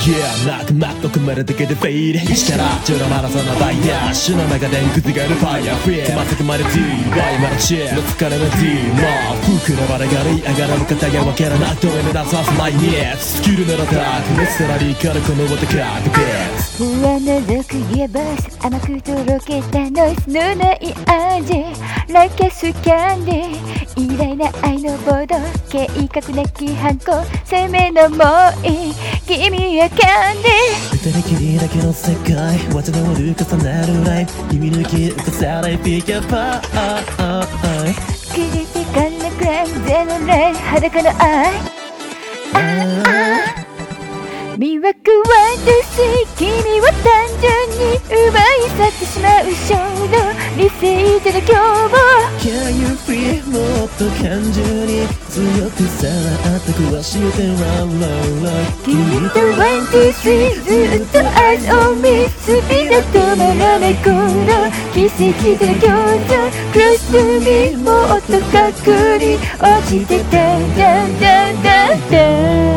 なくマッと組まれだけでフェイルしたらジョロマラソンのバイダッシュの中でくずがるファイヤーフィーまさかまで D ワイマラチェの疲れの D もう服のバラがり上がらぬ方がわからなくどれ目指すはずマイニーズスキルならダークネスラリーからこの音かけて不安の6やバス甘くとろけたノイズのない味 Like a スキャンディー偉大な愛のボード計画なき反抗生命のもういい君はキャンディ二人きりだけの世界技の折る重なるライフ指抜き浮かさないピックアップクリティカルなクライムゼロレイ裸の愛魅惑はどうせ君は単純に奪い去ってしまう衝動理性での凶暴 Can you feel もっと感情に強くさらって壊してRun Run Run 君とワンツースリーずっと Eyes on me スピード止まらないこの奇跡での共存 Close to me もっと隔離落ちてたんだんだんだんだん